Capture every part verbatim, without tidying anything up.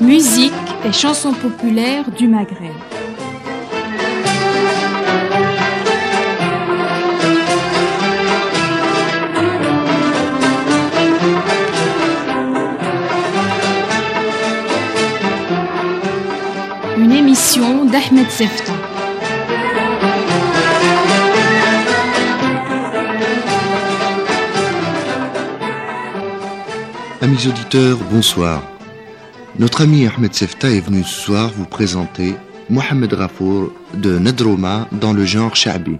Musique et chansons populaires du Maghreb. Une émission d'Ahmed Sefta. Amis auditeurs, bonsoir. Notre ami Ahmed Sefta est venu ce soir vous présenter Mohamed Ghafour de Nadrouma dans le genre Sha'bi.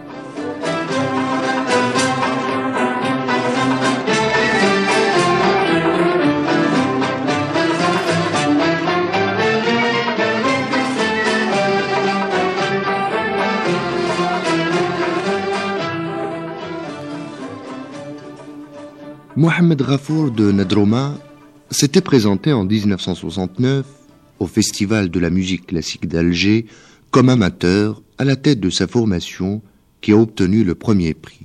Mohamed Ghafour de Nadrouma s'était présenté en dix-neuf cent soixante-neuf au Festival de la musique classique d'Alger comme amateur à la tête de sa formation qui a obtenu le premier prix.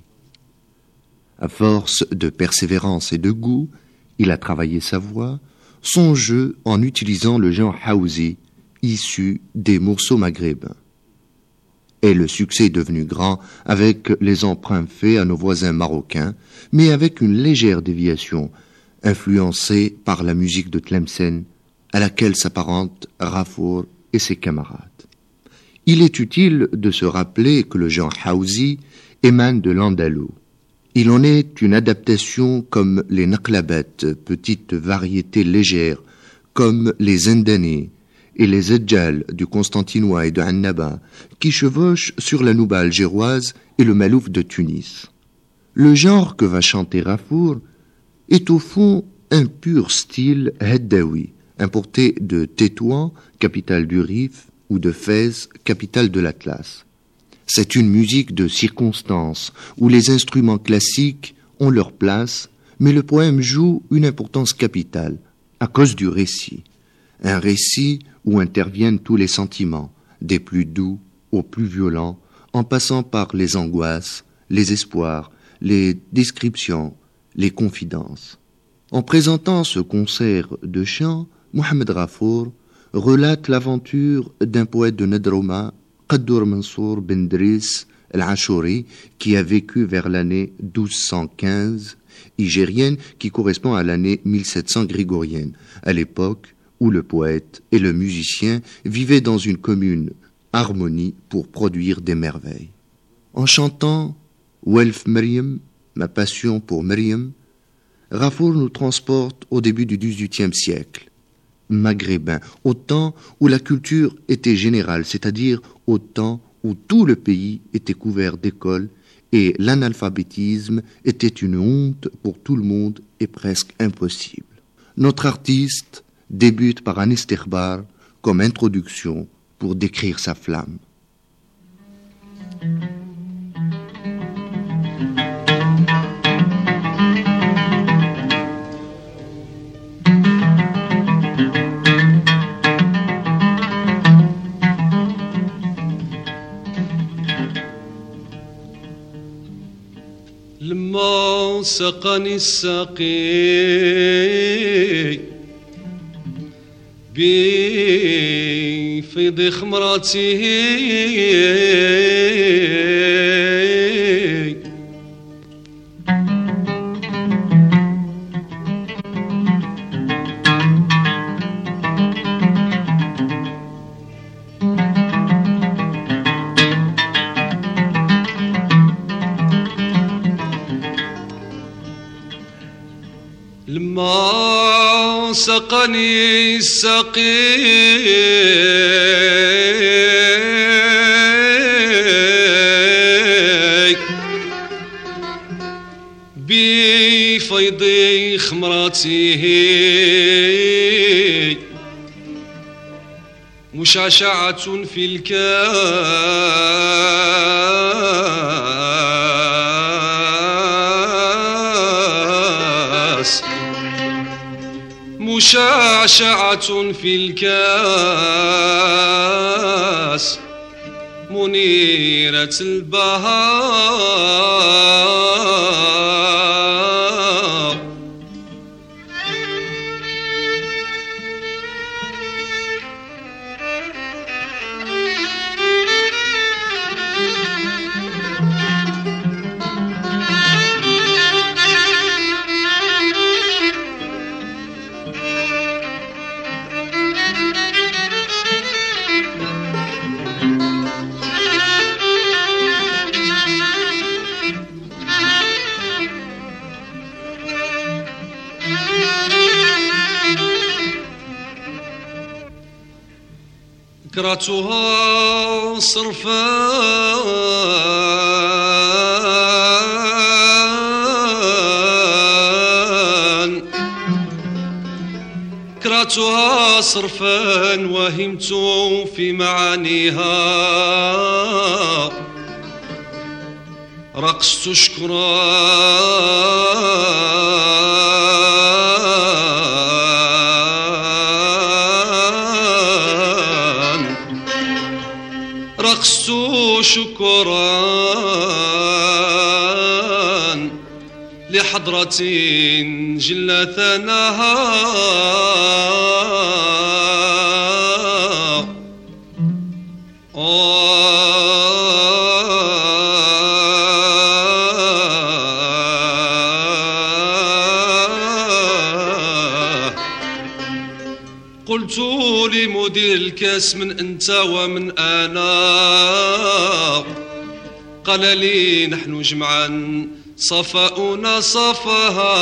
À force de persévérance et de goût, il a travaillé sa voix, son jeu en utilisant le genre Haouzi, issu des morceaux maghrébins. Et le succès est devenu grand avec les emprunts faits à nos voisins marocains, mais avec une légère déviation, influencée par la musique de Tlemcen, à laquelle s'apparentent Ghafour et ses camarades. Il est utile de se rappeler que le genre Haouzi émane de l'andalou. Il en est une adaptation comme les naqlabat, petites variétés légères, comme les zindani, et les Edjal du Constantinois et de Annaba, qui chevauchent sur la nouba algéroise et le malouf de Tunis. Le genre que va chanter Ghafour est au fond un pur style heddawi, importé de Tétouan, capitale du Rif, ou de Fès, capitale de l'Atlas. C'est une musique de circonstance, où les instruments classiques ont leur place, mais le poème joue une importance capitale, à cause du récit. Un récit où interviennent tous les sentiments, des plus doux aux plus violents, en passant par les angoisses, les espoirs, les descriptions, les confidences. En présentant ce concert de chant, Mohamed Ghafour relate l'aventure d'un poète de Nadrouma, Qaddour Mansour Ben Driss El-Ashuri, qui a vécu vers l'année douze cent quinze, hijérienne, qui correspond à l'année mille sept cents grégorienne, à l'époque où le poète et le musicien vivaient dans une commune harmonie pour produire des merveilles. En chantant « Welf Maryam », ma passion pour Maryam, Ghafour nous transporte au début du dix-huitième siècle, maghrébin, au temps où la culture était générale, c'est-à-dire au temps où tout le pays était couvert d'écoles et l'analphabétisme était une honte pour tout le monde et presque impossible. Notre artiste débute par un istighbar comme introduction pour décrire sa flamme. لما سقني السقي بفيض خمرته لما سقني السقي بفيض خمرته مشعشعة في الكاس مشعشعة في الكاس منيرة البهار كرهتها صرفا كرهتها صرفا وهمت في معانيها رقصت شكرا رقصت شكرا لحضرة جل ثناها قلت لمدير الكاس من أنت ومن أنا قال لي نحن جمعا صفاؤنا صفاها.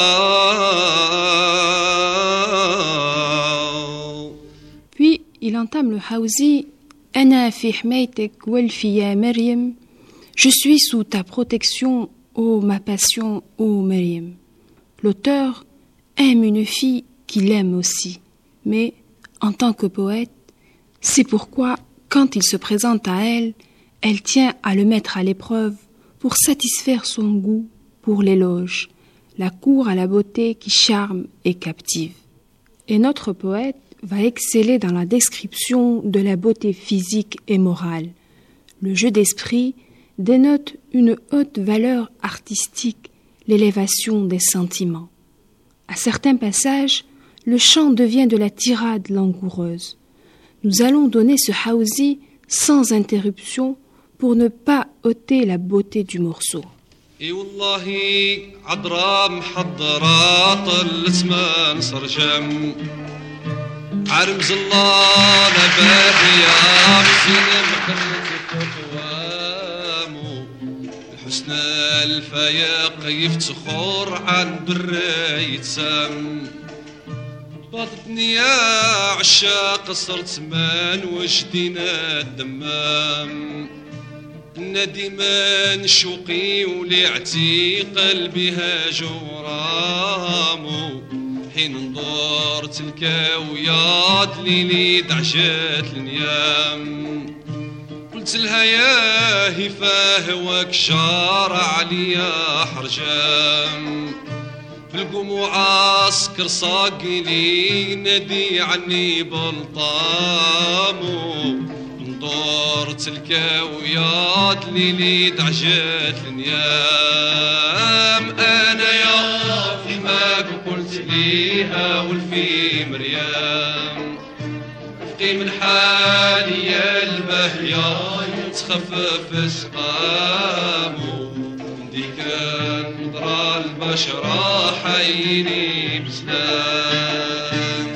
Puis il entame le Hawzi. أنا في حمايتك والفي يا مريم. Je suis sous ta protection, ô ma passion, ô Maryam. L'auteur aime une fille qu'il aime aussi, mais en tant que poète, c'est pourquoi, quand il se présente à elle, elle tient à le mettre à l'épreuve pour satisfaire son goût pour l'éloge, la cour à la beauté qui charme et captive. Et notre poète va exceller dans la description de la beauté physique et morale. Le jeu d'esprit dénote une haute valeur artistique, l'élévation des sentiments. À certains passages, le chant devient de la tirade langoureuse. Nous allons donner ce Hawzi sans interruption pour ne pas ôter la beauté du morceau. اي والله عذراء محضرة طلت ما نصرجم عرمز الله نبادية مسلم خلت فقوامو الحسن الفياق يفتخر عن بري يتسم باطتني يا عشاق صرت مان وجدينا الدمام نديما شوقي ولعتي قلبي هاجورامو حين نظر الكاويات ليلي دعجات النيام قلت لها يا هفاه هواك شارع عليا حرجام في القموع عسكر صاقي لي نادي عني بلطامو دورت الكاويات ليلي دعجات النيام انا يا فيماك وقلت ليها والفي مريم افقي من حالي يا البهية تخفف سقامو ديك نضرى البشرة حيني بسلام.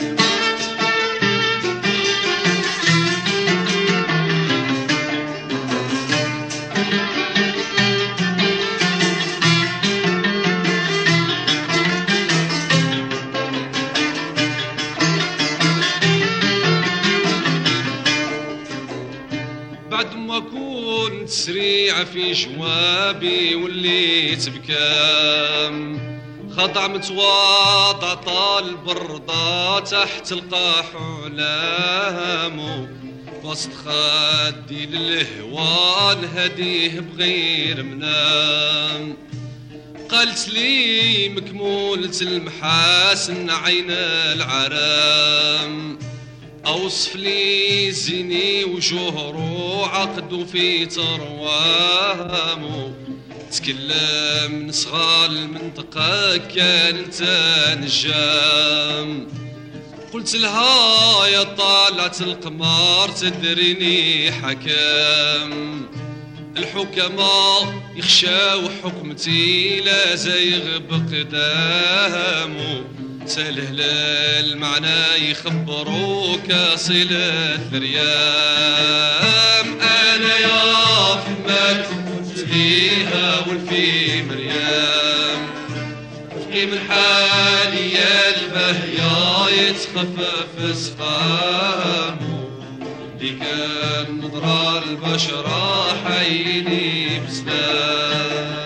كنت سريعة في جوابي وليت بكام خضع متواضع طال برضا تحت القاح علامو وسط خدي للهوان هديه بغير منام قالت لي مكمولة المحاسن عين العرام أوصف لي زيني وجهرو عقدو في تروامو تكلم نصغى المنطقة كانت نجام قلت لها يا طالعة القمر تدريني حكام الحكماء يخشاو حكمتي لا زيغ بقدامو سهل المعنى يخبروك صلة ريام انا يا فمك فيها والفي مريم افقي من حالي يا البهيا يتخفف سقامو اللي كان نظرة البشرة حيني بسلام.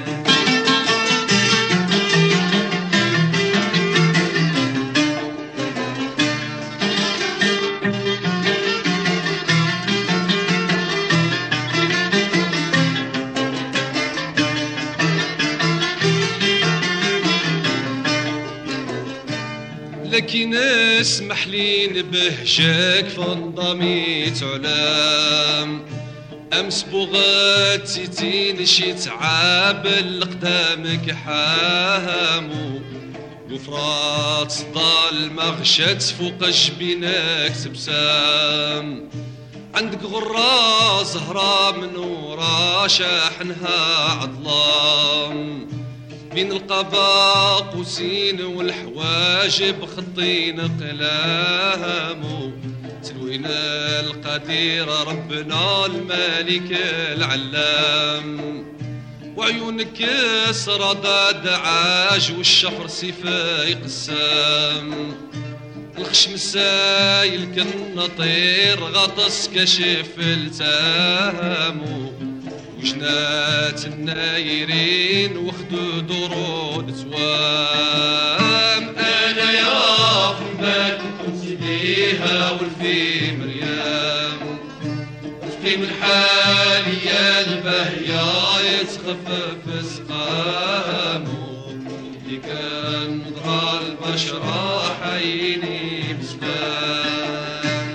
لكن اسمح لي نبهجك فانضمي تعلام. امس بغات سيتين شي تعاب لقدامك حامو وفرات صدى المغشات فوق جبينك تبسام. عندك غرة زهرة منورة شاحنها عظلام بين القبا قوسين والحواجب خطين قلامو تلوين القدير ربنا الملك العلام. وعيونك سرادة دعاج والشفر سيفاي قسام. الخشم السايل كالنطير غطس كشف التامو وجنات النايرين وخدود ورود توام. انا يا فمك كنت ليها والفي مريم رفقي من حالي يا البهيا يتخفف سقامو اللي كان نظرة البشرة حيني بسلام.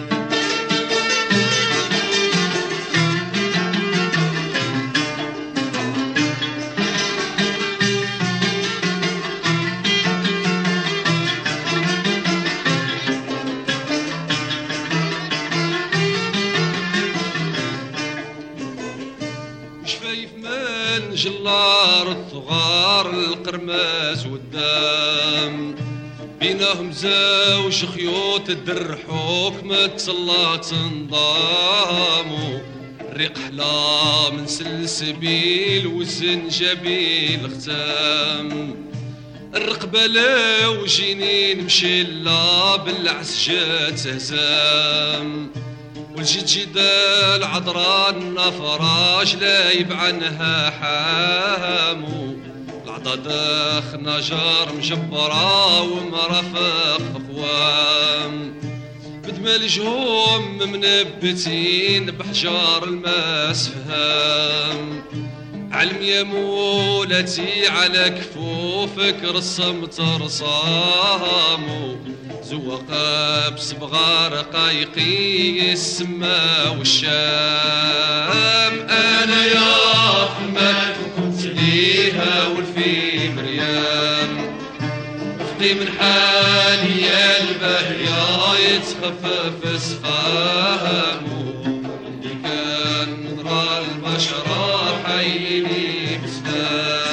جلار الثغار القرماز والدم بينهم زوج خيوط الدرحوك متسلط انضاموا. الريق حلا من سلسبيل والزنجبيل ختام. الرقبة وجنين مشيلا بالعسجات هزام. والجد جدال عذراء النفراج لايب عنها حامو. العضداخ نجار مجبرة ومرافق قوام. بدمال جهوم منبتين بحجار الماس فهام. علم يا مولتي على كفوفك رسمت رصامو. زوقة بصبغار قايقي السما والشام. انا يا فمك كنت ليها والفي مريم رفقي من حالي يا البهيا يتخفف سقامو اللي كان نظرة البشرة حيني بسلام.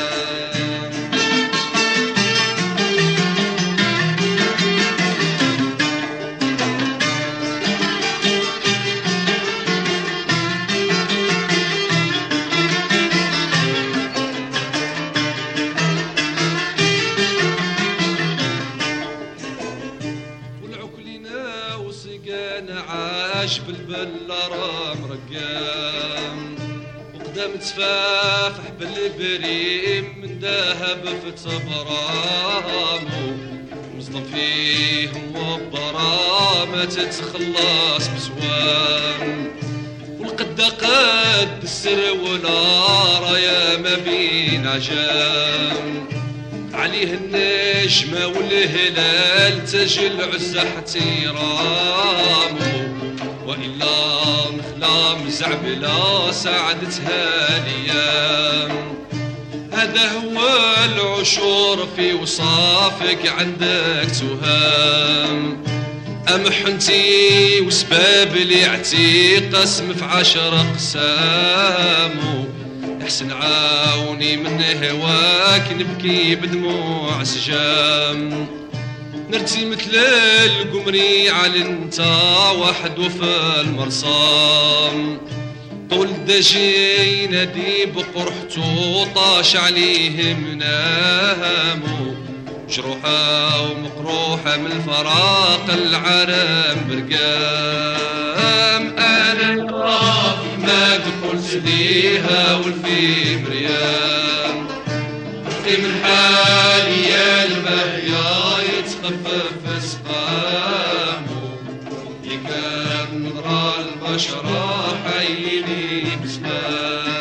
بالبلارة مرقام وقدام تفافح بالبريم من ذهب في تبرامو. مصدم فيهم وبرامة تتخلص بسوام. والقدة قد السر والنار يا ما بين عجام. عليه النجمة والهلال تجل عزة احترامو. وإلا نخلام زعبلا ساعدتها ليام. هذا هو العشور في وصافك عندك تهام. أمحنتي وسباب اللي اعتيق قسم في عشر أقسامو. احسن عاوني من هواك نبكي بدموع سجام. نرتي مثل القمري على انت واحد وفى المرصام. طول الدجي نادي بقرحتو طاش عليه منامو. مجروحة ومقروحة من الفراق العالم برقام. أنا الغراب ما قلت ليها والفي مريم في من حالي يا المهيا يتخفف سقامه يكاد نظرى البشرة حيني بسلام.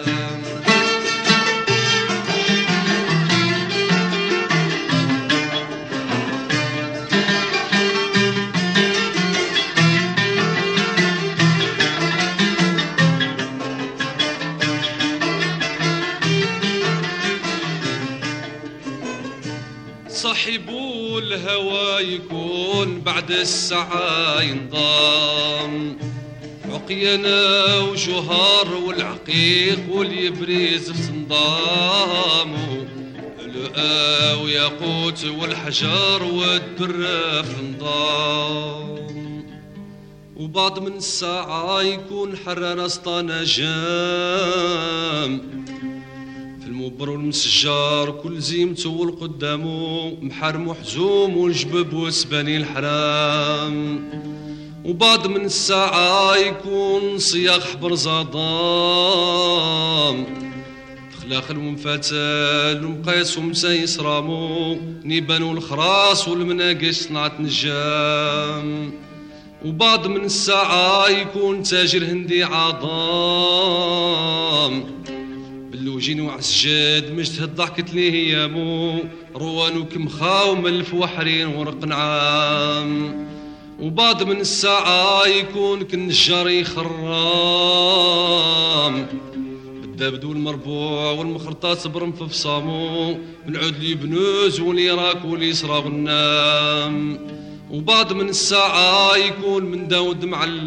صاحبو الهوى يكون بعد الساعة ينضام عقينا وجهار والعقيق واليبريز في صندامو لؤا وياقوت والحجر والدرة في النظام. وبعد من الساعة يكون حران اسطانا جام المبر والمسجار كل زيمته والقدامو محرم وحزوم والجبب وسباني الحرام. وبعد من الساعة يكون صياغ حبر زضام خلاخ المنفتل ومقيس ومسايس رامو نيبان والخراس والمناقش صنعت نجام. وبعد من الساعة يكون تاجر هندي عظام اللوجين وعسجاد مجتهد ضحكت ليه ايامو روان وكمخا وملف وحرين ورق نعام. وبعد من الساعة يكون كالنجار يخرام بالدبد والمربوع والمخرطات برمف في صامو من عود لي بنوز واليراك واليسرى والنام. وبعد من الساعة يكون من داود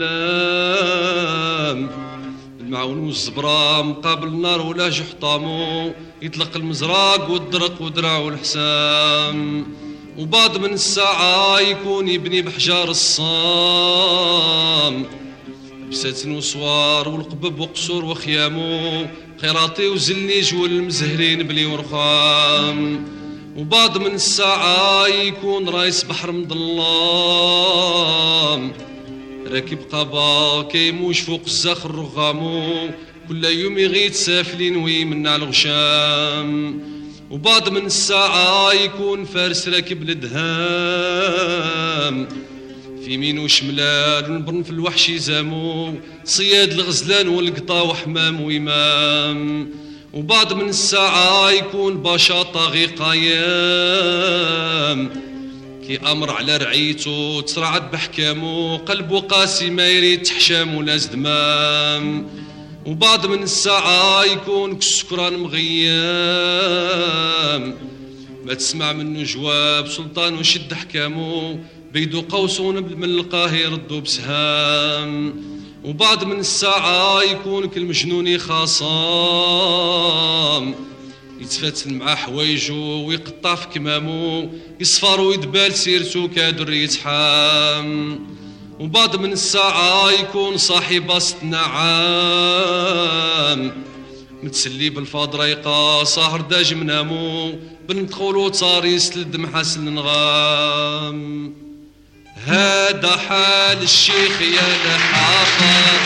معلام المعون والزبرة مقابل النار ولا جحطامو يطلق المزراق والدرق ودرع والحسام. وبعد من الساعة يكون يبني بحجار الصام بساتن وصوار والقبب وقصور وخيامو خيراطي وزليج والمزهرين بلي ورخام. وبعد من الساعة يكون رايس بحر مظلام راكب قبا كيموش فوق الزخر الرغامو كل يوم يغيد سافلين ويمنع الغشام. وبعد من الساعة يكون فارس راكب الدهام في مين وشملال ونبرن في الوحش يزامو صياد الغزلان والقطا وحمام وإمام. وبعد من الساعة يكون باشا طاغي قيام كي أمر على رعيتو تسرعت بحكامو قلبو قاسي ما يريد تحشام ولا زدمام. وبعد من الساعة يكون كسكران مغيام ما تسمع منه جواب سلطان وشد حكامو بيدو قوسون من القاهر يردو بسهام. وبعد من الساعة يكون كل مجنوني خاصام يتفتن مع حوايجو ويقطع في كمامو يصفر ويدبال سيرتو كادر يتحام. وبعد من الساعة يكون صاحب ست نعام متسلي بالفضريقة صاهر داج منامو بنت خولو طاري سلد محاسن نغام. هذا حال الشيخ يا لحافظ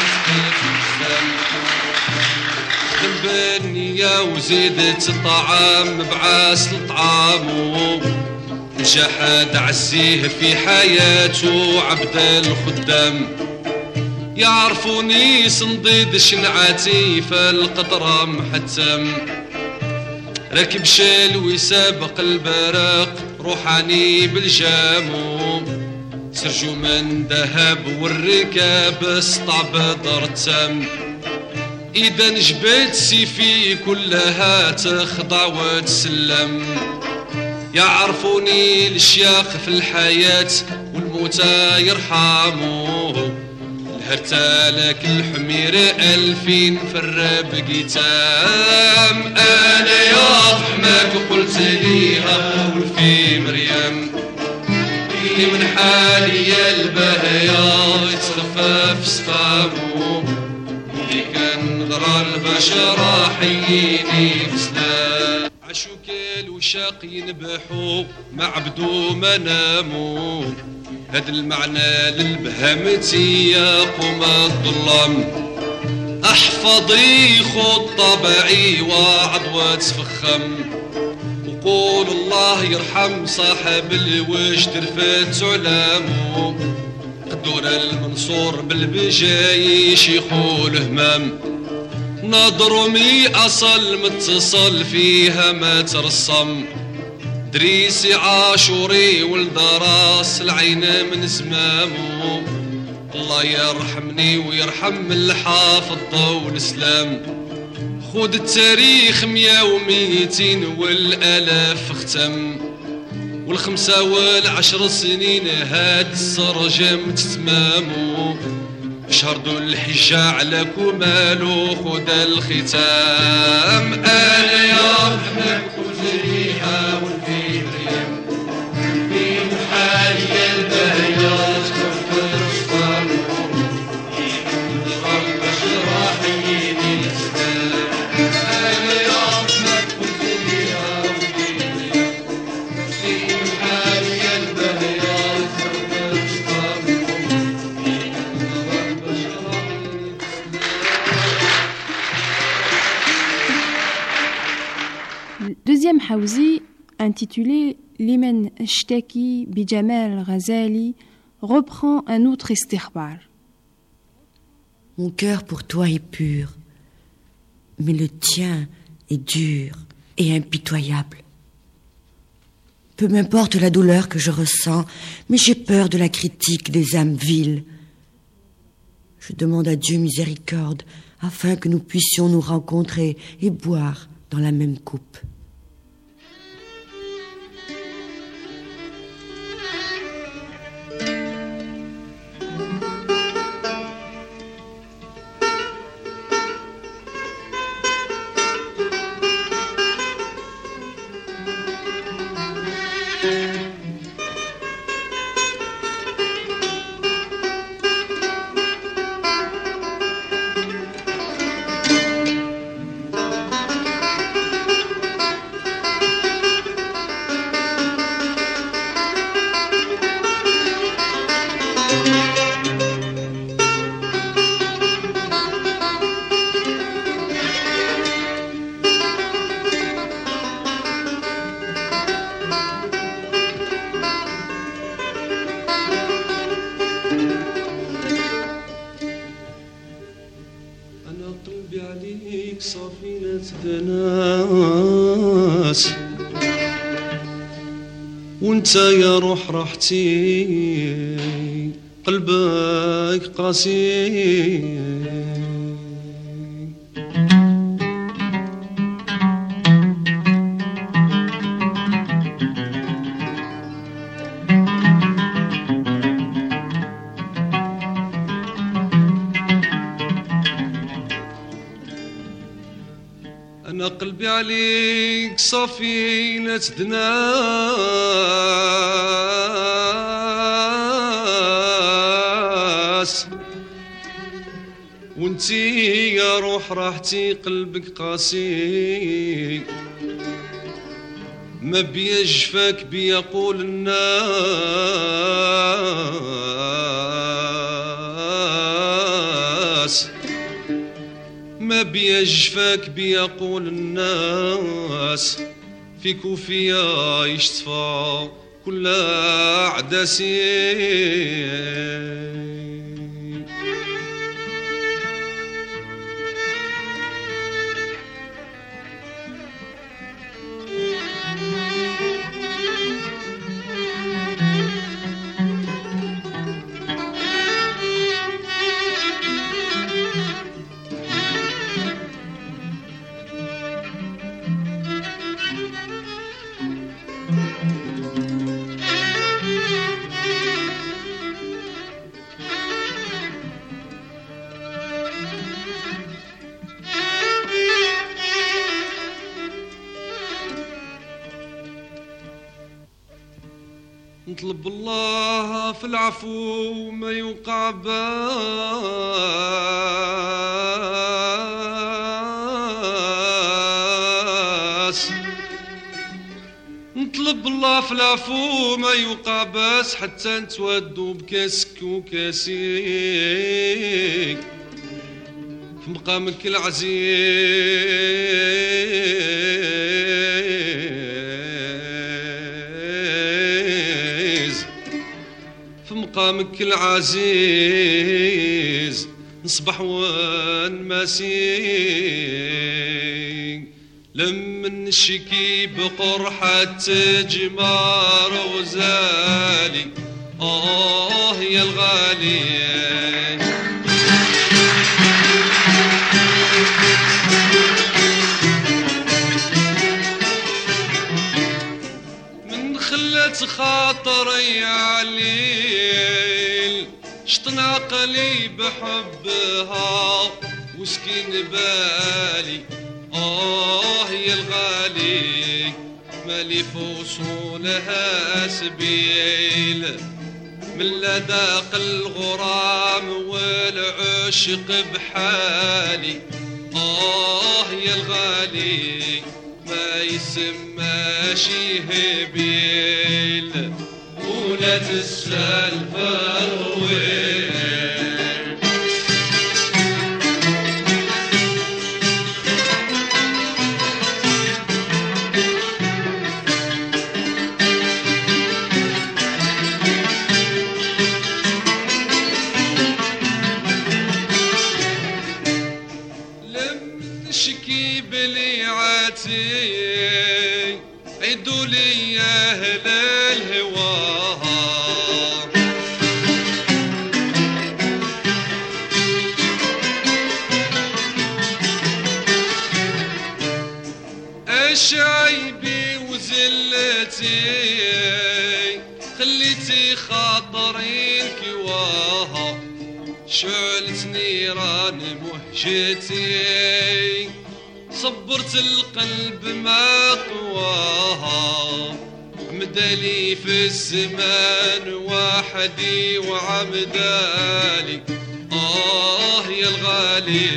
بالنية وزيدت الطعام بعاس لطعامو جحد عزيه في حياته عبد الخدام يعرفوني صنديد شنعاتي فالقطرة محتم راكب شال ويسابق البرق روحاني بالجامو سرجو من ذهب والركاب سطع بدر تم إذا نجبت سيفي كلها تخضع وتسلم يعرفوني الشياخ في الحياة والموتى يرحموه الهرتالك الحمير ألفين في الراب قيتام. أنا يا حماك قلت ليها والفي مريم من حالي يا البهيا يتخفف سقامو اللي كان غرى البشرة حييني بسلام. عشوكيل وشاق ينبحو معبدو ما نامو هاد المعنى للبهمتي يا قوم الظلام احفظي خط طبعي وعد وتفخم وقول الله يرحم صاحب الوجد رفات علامو قدور المنصور بالبجاي شيخو الهمام نضرمي أصل متصل فيها ما ترسم دريسي عاشوري ولد راس العين من زمامو الله يرحمني ويرحم الحافظ ضو الإسلام خود التاريخ مية وميتين والألاف ختم والخمسة والعشر سنين هاد السرجم تتمامو شهر ذو الحجة على كمالو خد الختام أنا يا محمد خذريها والفي مريم في محالي البهيات كفر الصامو شرب شراحي الإسلام أنا يا محمد خذريها والفي مريم في محالي البهيات كفر الصامو Deuxième Hawzi, intitulé Limen Ashtaki Bijamal Ghazali, reprend un autre istighbar. Mon cœur pour toi est pur, mais le tien est dur et impitoyable. Peu m'importe la douleur que je ressens, mais j'ai peur de la critique des âmes viles. Je demande à Dieu miséricorde afin que nous puissions nous rencontrer et boire dans la même coupe. وانت يا روح راحتي قلبك قاسي أنا قلبي عليك سفينة دناس وانتي يا روح راحتي قلبك قاسي ما بيجفاك بيقول الناس ما بيجفاك بيقول الناس فيك وفيا يشتفى كل عدسي نطلب الله في العفو ما يوقع باس نطلب الله في العفو ما يوقع باس حتى نتودوا بكاسك وكاسيك في مقامك العزيز في مقامك العزيز نصبح ونمسيك لما نشكي بقرحة جمار وزالي آه يا الغالي من خلت خاطري عليل شطن عقلي بحبها وسكين بالي آه يا الغالي مالي فوصولها سبيل من لداق الغرام والعشق بحالي آه يا الغالي ما يسماش هبيل ولا تسأل فرويل عيدوا لي يا أهل الهوى اش عيبي وزلتي خليتي خاطري الكواها شعلت نيران مهجتي صبرت القلب ما قواها مدالي في الزمان وحدي وعمدالي آه يا الغالي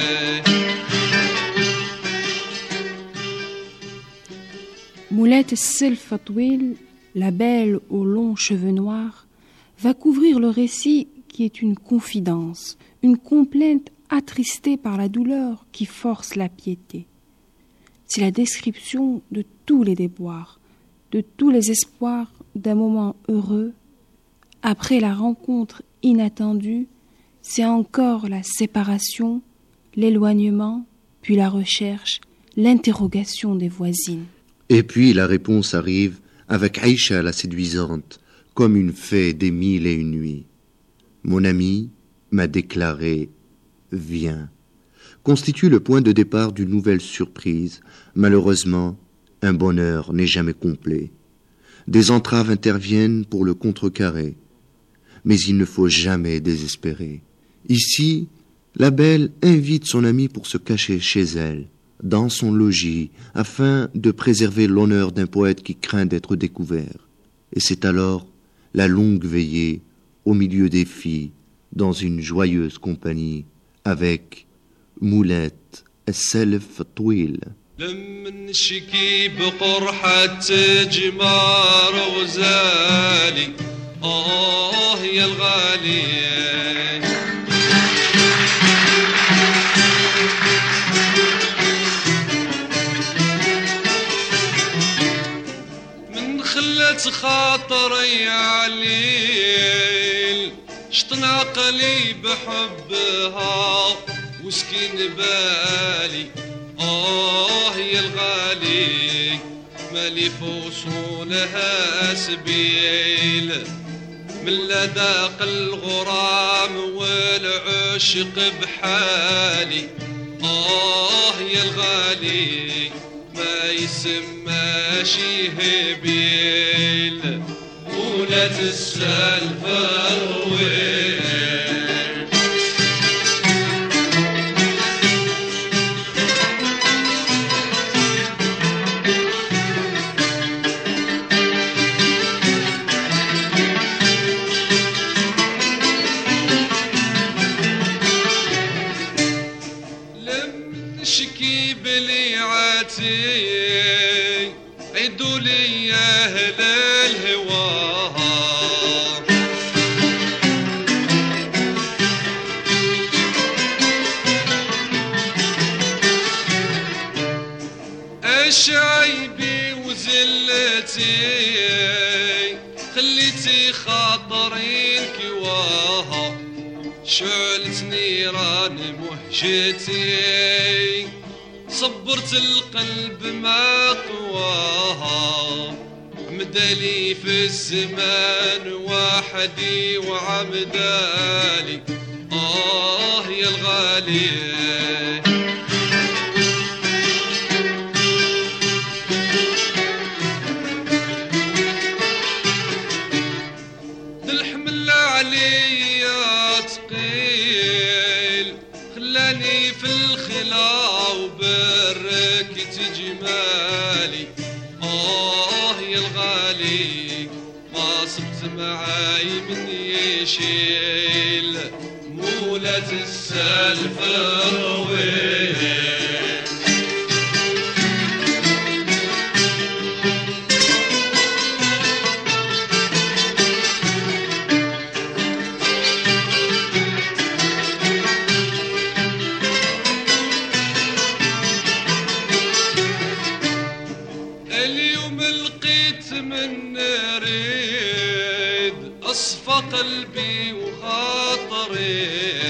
Moulette Sylphe Twil, la belle aux longs cheveux noirs, va couvrir le récit qui est une confidence, une complainte attristée par la douleur qui force la piété. C'est la description de tous les déboires, de tous les espoirs d'un moment heureux. Après la rencontre inattendue, c'est encore la séparation, l'éloignement, puis la recherche, l'interrogation des voisines. Et puis la réponse arrive avec Aïcha la séduisante, comme une fée des mille et une nuits. Mon ami m'a déclaré « Viens », constitue le point de départ d'une nouvelle surprise. Malheureusement, un bonheur n'est jamais complet. Des entraves interviennent pour le contrecarrer. Mais il ne faut jamais désespérer. Ici, la belle invite son ami pour se cacher chez elle, dans son logis, afin de préserver l'honneur d'un poète qui craint d'être découvert. Et c'est alors la longue veillée au milieu des filles, dans une joyeuse compagnie, avec Moulette Sylphe Twil. لما نشكي بقرحة جمار وزالي آه يا الغالي من خلت خاطري عليل شطن عقلي بحبها وسكين بالي آه يا الغالي مالي فوصولها سبيل من لداق الغرام والعشق بحالي آه يا الغالي ما يسماش هبيل ولا تسأل فرويل عيدوا لي يا شعلت نيران مهجتي صبرت القلب ما قواها عمدالي في الزمان وحدي وعمدالي آه يا الغالي الحمل عليا تقيل خلاني في الخلا وبركت جمالي آه يا الغالي ما صبت معاي من يشيل مولة السلف الطويل قلبي وخاطري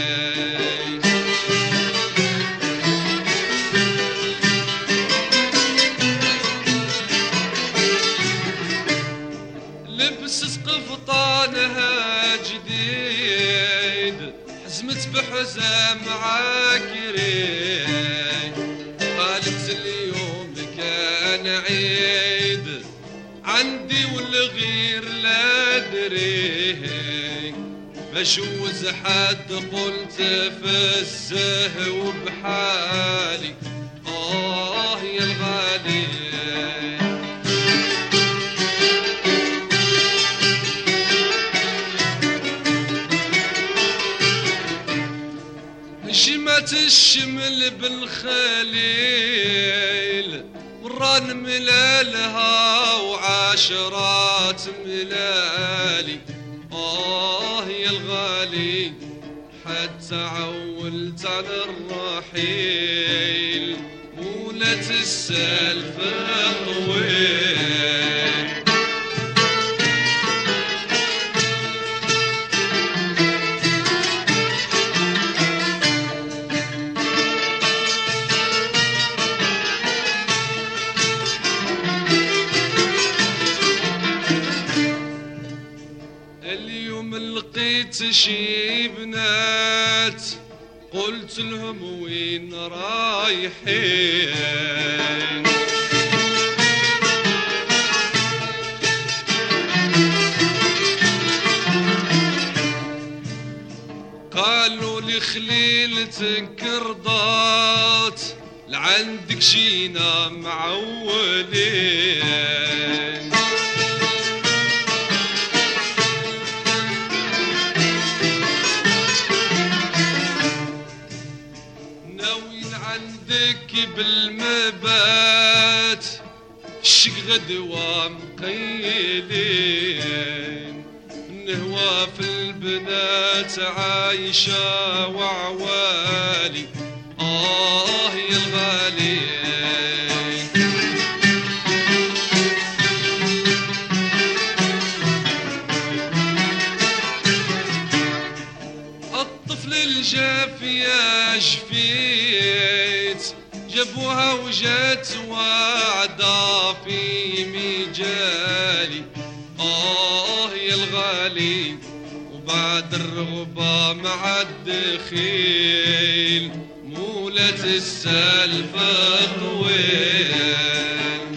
لبس قفطانها جديد حزمت بحزام عاكري قالت اليوم كان عيد عندي والغير لا دريه بشوز حد قلت فزه وبحالي آه يا الغالي شمت الشمل بالخليل وران ملالها وعاشرات ملالي آه يا الغالي حتى عولت على الرحيل مولة السلف طويل لقيت شي بنات قلت لهم وين رايحين قالوا لي خليلتك رضات لعندك جينا معولين بالمبات الشق غدوة مقيلين نهوى في البنات عايشة وعوالي آه يا الغالي الطفل الجافية جفيت جابوها وجات وعدا في مجالي آه يا الغالي وبعد الرغبة مع الدخيل مولة السلف طويل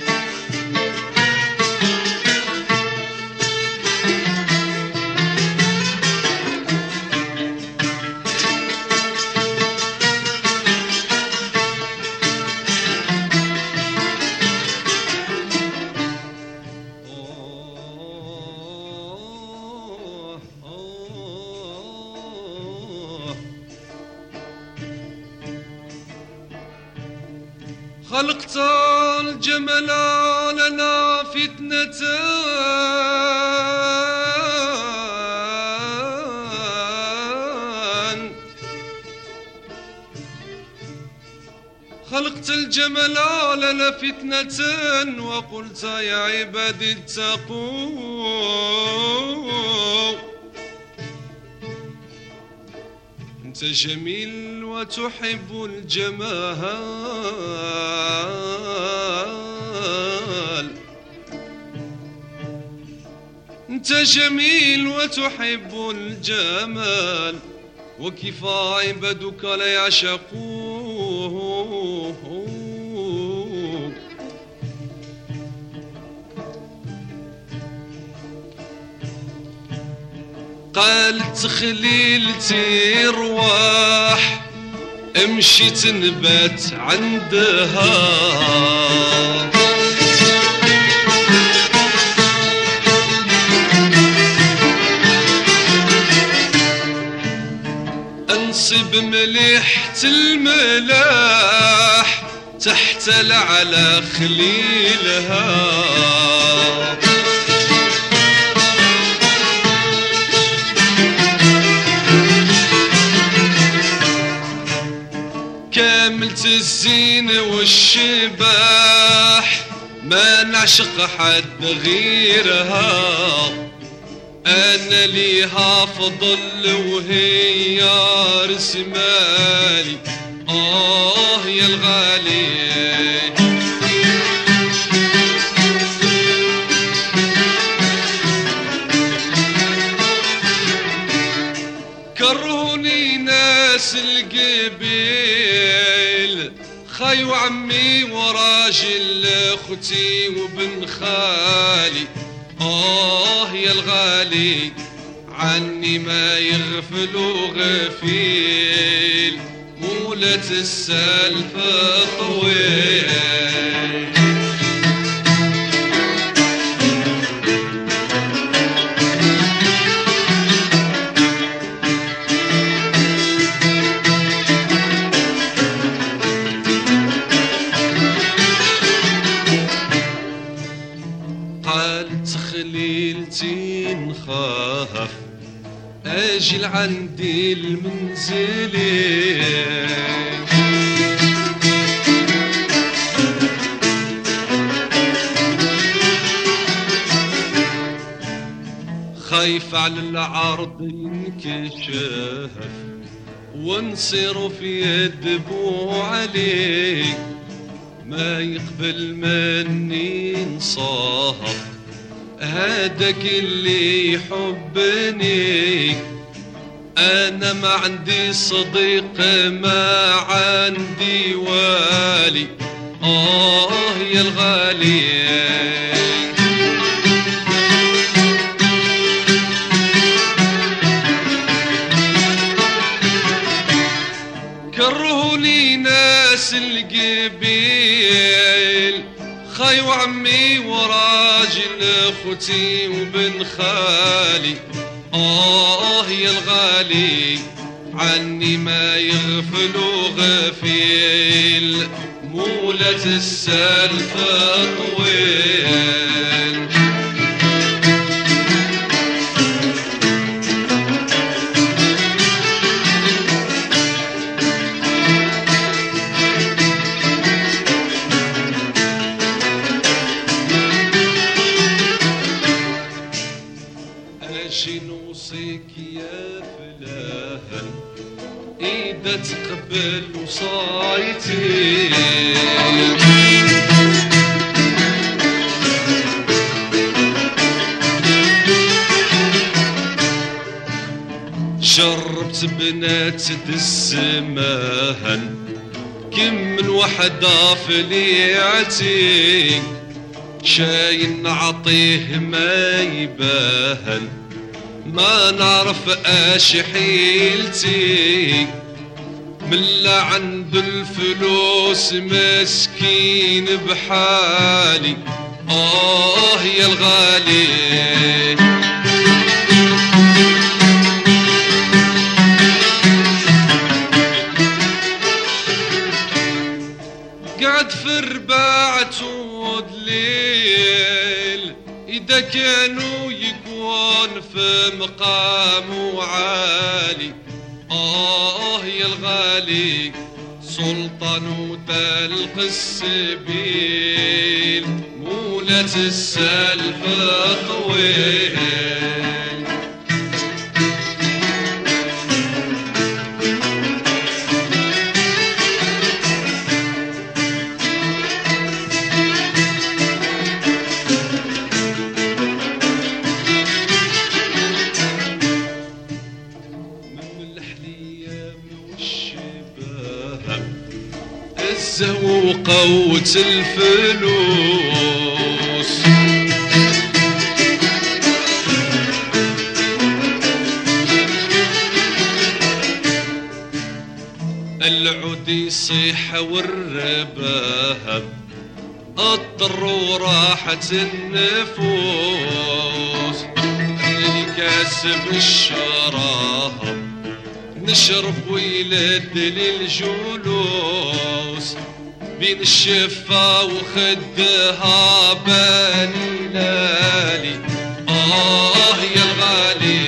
خلقت الجمل لنا فتنة خلقت الجمل لنا فتنة وقلت يا عبادي اتقوا أنت جميل وتحب الجمال، أنت جميل وتحب الجمال، وكيف عبادك لا يعشقوه. قالت خليلتي رواح امشي تنبات عندها، انصب مليحة الملاح تحتل على خليلها، كاملة الزين والشباح ما نعشق حد غيرها، أنا ليها فضل وهي رسمالي آه يا الغالي. كرهوني ناس القبيل خي وعمي وراجل اختي وبن خالي آه يا الغالي، عني ما يغفلوا غفيل مولة السلف طويل. خليلتي نخاف اجي عندي المنزل، خايف على العرض ينكشف ونصير في يد بو عليك، ما يقبل مني نصاف هاداك اللي يحبني، انا ما عندي صديق ما عندي والي آه يا الغالي. كرهوني ناس القبيل خي وعمي وراجل اختي وبن خالي آه يا الغالي، عني ما يغفلوا غفيل مولة السلف طويل. اجي نوصيك يا فلاهن اذا تقبل وصايتي، شربت بنات السماهن كم من وحدة فليعتي، شاي نعطيه ما يباهن ما نعرف اش حيلتي، ملا عند الفلوس مسكين بحالي آه يا الغالي. قعد في رباعة ودليل إذا كانوا يكون في مقام عالي آه يا الغالي، سلطان وتلق السبيل مولة السلف طويل. الزهو وقوة الفلوس. العود يصيح والرباب اضطر وراحت النفوس. اللي كاسب الشراب نشرب ويلد للجلوس. بين الشفا وخدها باني لالي آه يا الغالي.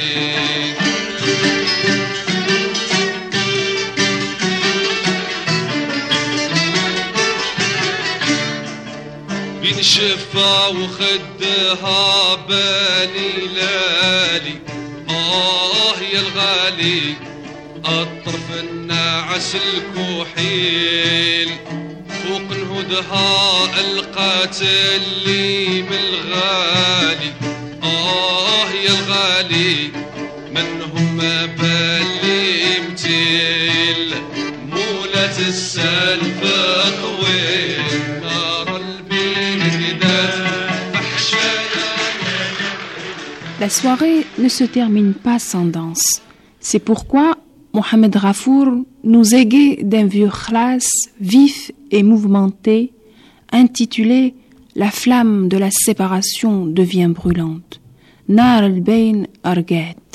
بين الشفا وخدها باني لالي آه يا الغالي. أطرف الناعس الكحيل فوق نهودها القاتل لي من الغالي آه يا الغالي. منهم بالي متيل مولات السلف طويل نار البلدات فحشايا. La soirée ne se termine pas sans danse. C'est pourquoi Mohamed Ghafour nous égaye d'un vieux khlas vif et mouvementé, intitulé La flamme de la séparation devient brûlante. Nar al-Bayn Argat.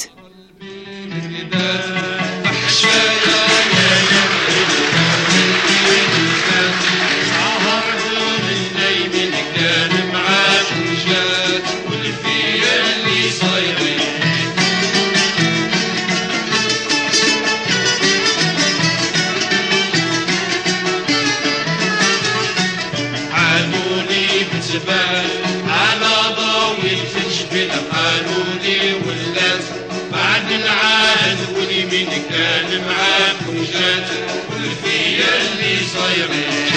على ضوي الفجبل قالولي ولات بعد العهد ولي من كان معاكم جات والفيا اللي صايرين.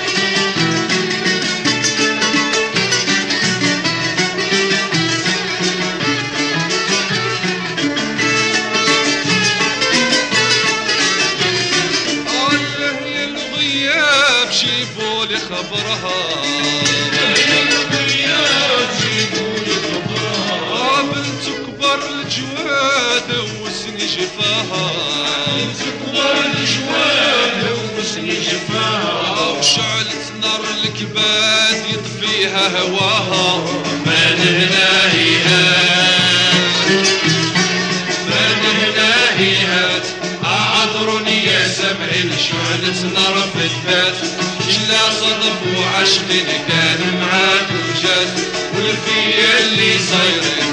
الله للغياب جيبولي خبرها الجواد وسني جفاها. تكبر الجواد وسني جفاها. وشعلت نار الكباد يطفيها هواها. ما نهناهيهات ما نهناهيهات اعذروني يا سامعين. شعلت نار في الذات جلا صدف وعشقين كان معاكم جات والفيا اللي صايرين.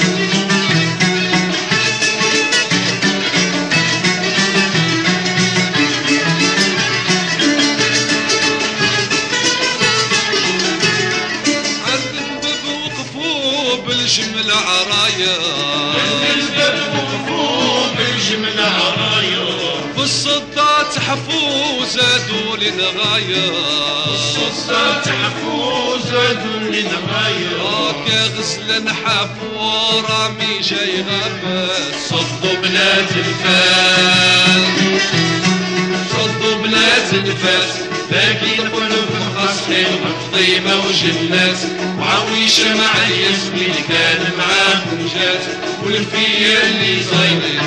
بالجمل عرايا الباب وقفوا بالجمل عرايا. بالصدات حفوا زادوا للغاية. بالصدات حفوا زادوا للغاية. كغسل حفوا رامي جاي غابات. صدوا بنات الفاس صدوا بنات الفاس. باقي قلوبهم خاصين وفضيمة وجنات وعويشة مع الياسمين كان معاكم جات والفيا اللي صايرين.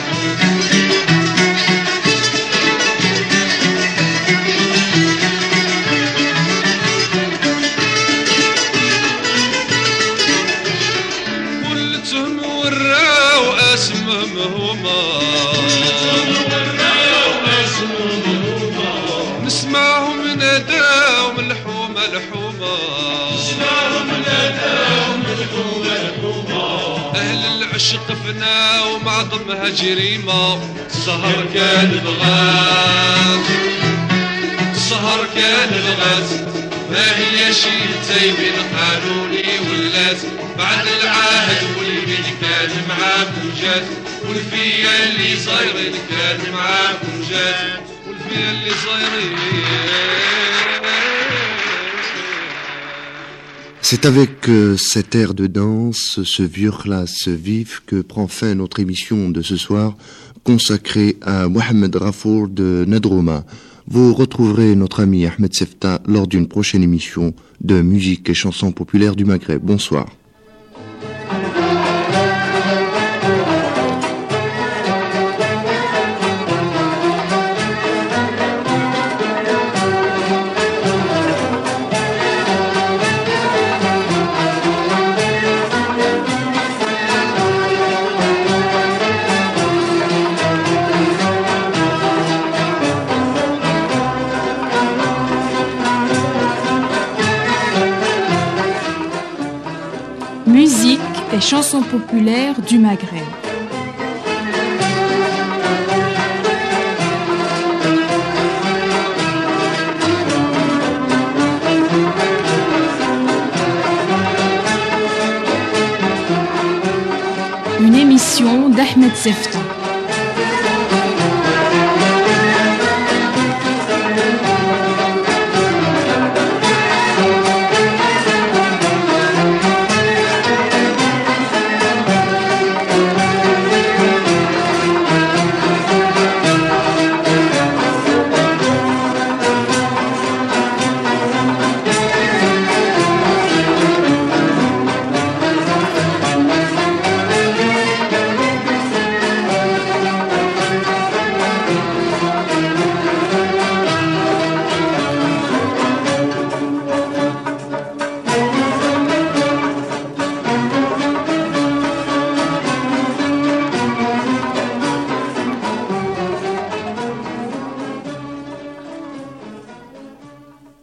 كلتهم وراو اسمهم هما. نسمعهم ناداهم الحومة الحومة. نسمعهم ناداهم الحومة الحومة. أهل العشق فنا ومعظمها جريمة. السهر كان بغات السهر كان بغات. ما هي شي تايبين قانوني ولات بعد العهد والبيت كان معاكم جات والفيا اللي صايرين كان معاكم جات. C'est avec euh, cet air de danse, ce vieux khlas vif que prend fin notre émission de ce soir consacrée à Mohamed Ghafour de Nedrouma. Vous retrouverez notre ami Ahmed Sefta lors d'une prochaine émission de musique et chansons populaires du Maghreb. Bonsoir. Musique et chansons populaires du Maghreb. Une émission d'Ahmed Sefta.